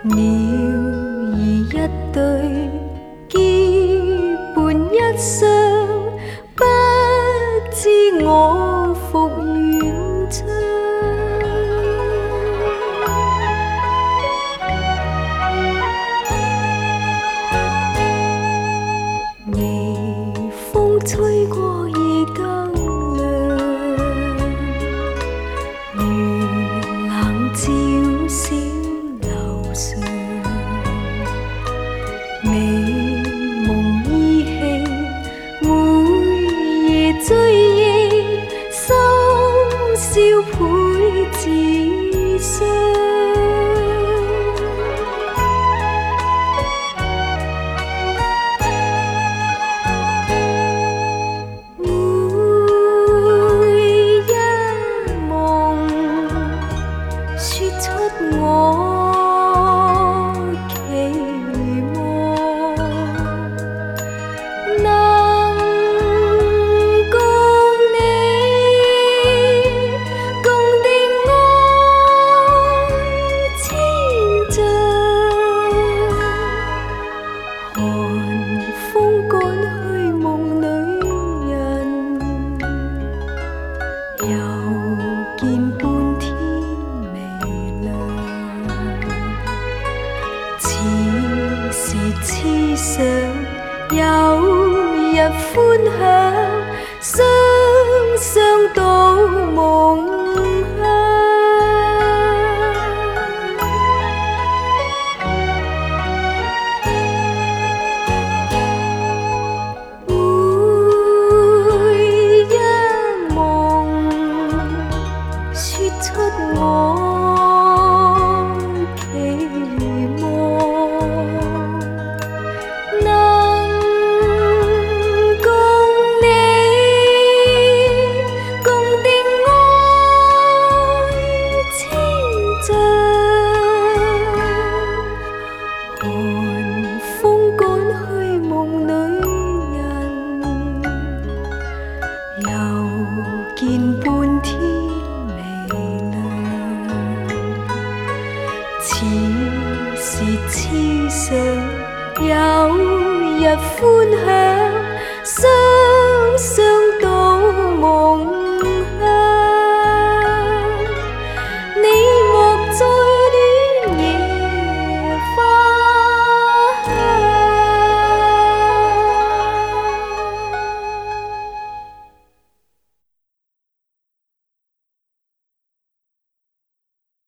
鸟兒一對，結伴一雙，不知我復遠窗。微風吹過已更涼，月冷照小樓上，美夢依稀，每夜追憶，深宵倍自傷。痴想有日歡享，雙雙到夢鄉。每一夢說出我見半天微亮，似是痴想有日歡享，雙雙